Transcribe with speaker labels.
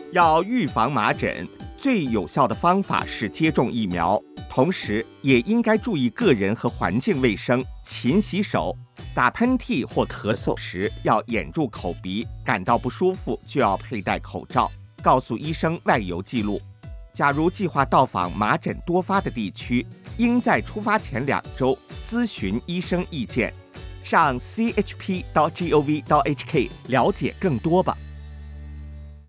Speaker 1: 要预防麻疹，最有效的方法是接种疫苗，同时也应该注意个人和环境卫生，勤洗手。打喷嚏或咳嗽时要掩住口鼻，感到不舒服就要佩戴口罩，告诉医生外游记录。假如计划到访麻疹多发的地区，应在出发前2周咨询医生意见。上 chp.gov.hk 了解更多吧。